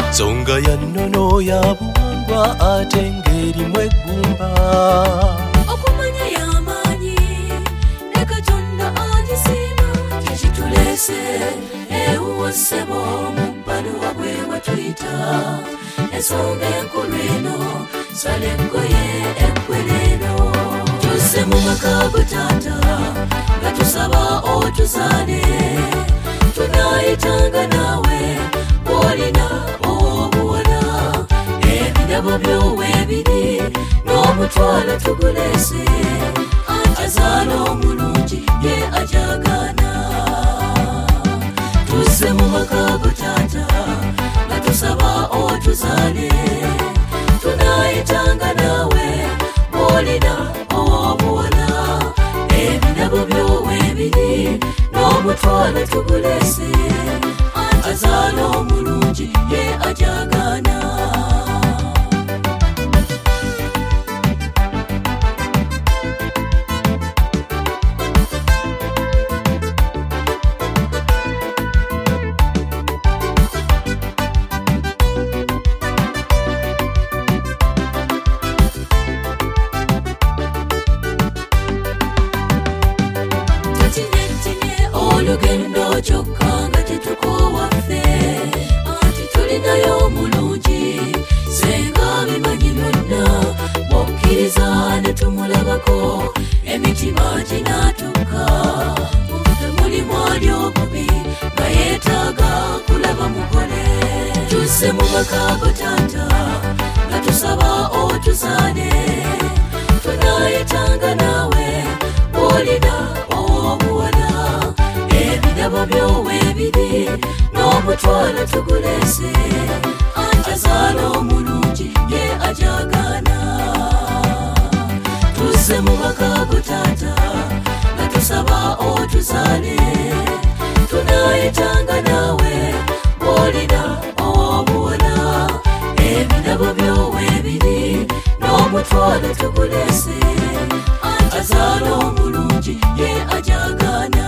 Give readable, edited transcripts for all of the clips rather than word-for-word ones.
nsonga ya nnono ya buwangwa ate ng'erimu eggumba okumanya y'amaanyi ne Katonda agisiima tekituleese ewuwo ssebo mu bbaluwa bwe watuyita ensonga enkulu eno sala engoye eggwereno tuzze mu maka go taata nga tusaba otuzaale tunaayitanga naawe bw'olina obuwala ebirabo by'owebiri n'omutwalo tuguleese azaala omulungi ye ajagaana tuzze mu maka go taata nga tusaba otuzaale tunaayitanga naawe bw'olina obuwala ebirabo by'owebiri n'omutwalo tuguleese azaala omulungi ye ajagaana olugendo kyokka nga tetukowaffe anti tulinayo omulungi senga bimanyi byonna bwokkiriza ne tumulabako emitima ginaatuka temulimu ali obubi nga yeetaaga kulaba mugole tuzze mu maka go taata nga tusaba otuzaale tunaayetanga naawe bw'olina obuwala ebirabo by'owebiri n'omutwalo tuguleese azaala omulungi ye ajagaana tuzze mu maka go taata nga tusaba otuzaale tunaayetanga naawe bw'olina obuwala ebirabo by'owebiri n'omutwalo tuguleese azaala omulungi ye ajagaana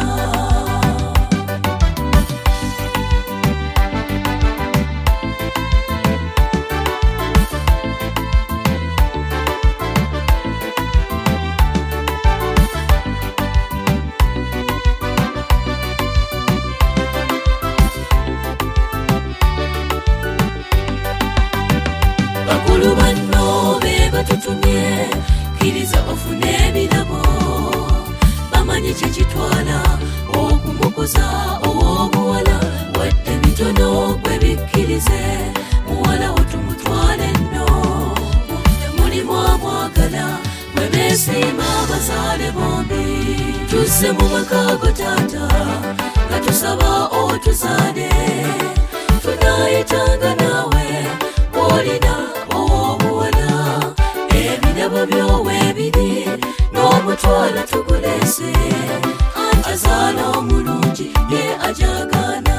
bakulu banno be batutumye kkiriza bafune ebirabo bamanyi kikitwala okumukuza ow'obuwala wadde bitono gwe bikkirize muwala wo tumutwale nno mulimu amwagala mwe beesiima abazaale bombi tuzze mu maka go taata nga tusaba otuzaale tunaayetanga naawe bw'olina obuwala ebirabo by'owebiri n'omutwalo tuguleese azaala omulungi ye ajagaana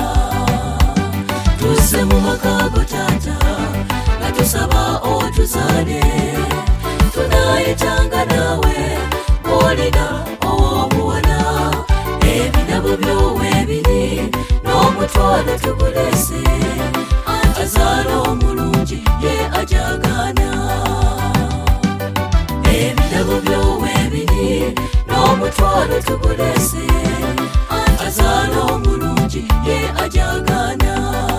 tuzze mu maka go taata nga tusaba otuzaale tunaayetanga naawe bw'olina obuwala ebirabo by'owebiri n'omutwalo tuguleese azaala omulungi ye ajagaana ebirabo by'owebiri n'omutwalo tuguleese azaala omulungi ye ajagaana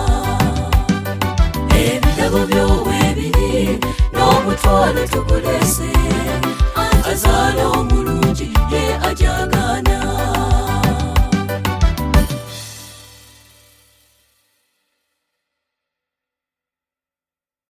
ebirabo by'owebiri n'omutwalo tuguleese azaala omulungi ye ajagaana